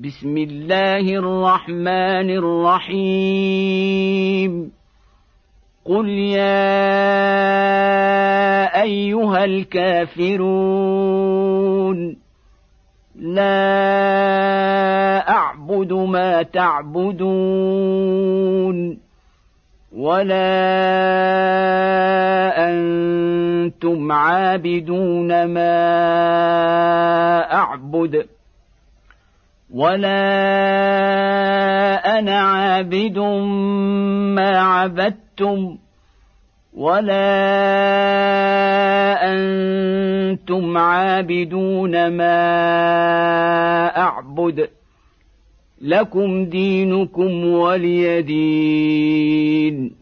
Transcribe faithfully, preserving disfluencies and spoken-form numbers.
بسم الله الرحمن الرحيم قل يا أيها الكافرون لا أعبد ما تعبدون ولا أنتم عابدون ما أعبد ولا أنا عابد ما عبدتم ولا أنتم عابدون ما أعبد لكم دينكم ولي دين.